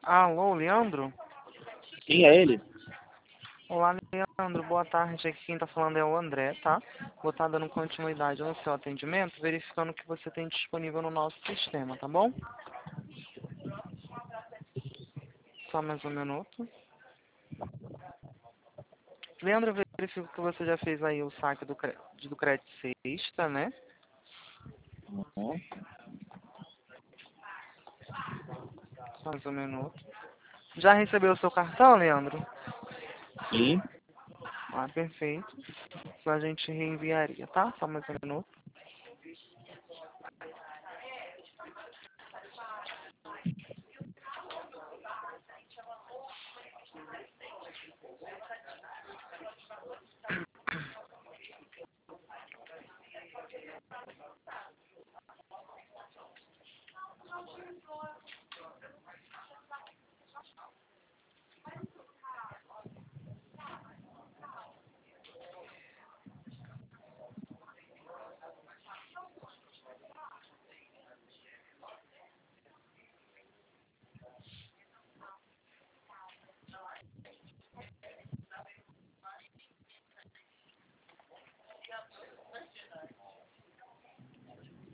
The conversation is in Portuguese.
Alô, Leandro? Sim, é ele? Olá, Leandro. Boa tarde. Aqui quem tá falando é o André, tá? Vou estar dando continuidade no seu atendimento, verificando o que você tem disponível no nosso sistema, tá bom? Só mais um minuto. Leandro, eu verifico que você já fez aí o saque do crédito sexta, né? Uhum. Só mais um minuto. Já recebeu o seu cartão, Leandro? Sim. Ah, perfeito. Só a gente reenviaria, tá? Só mais um minuto.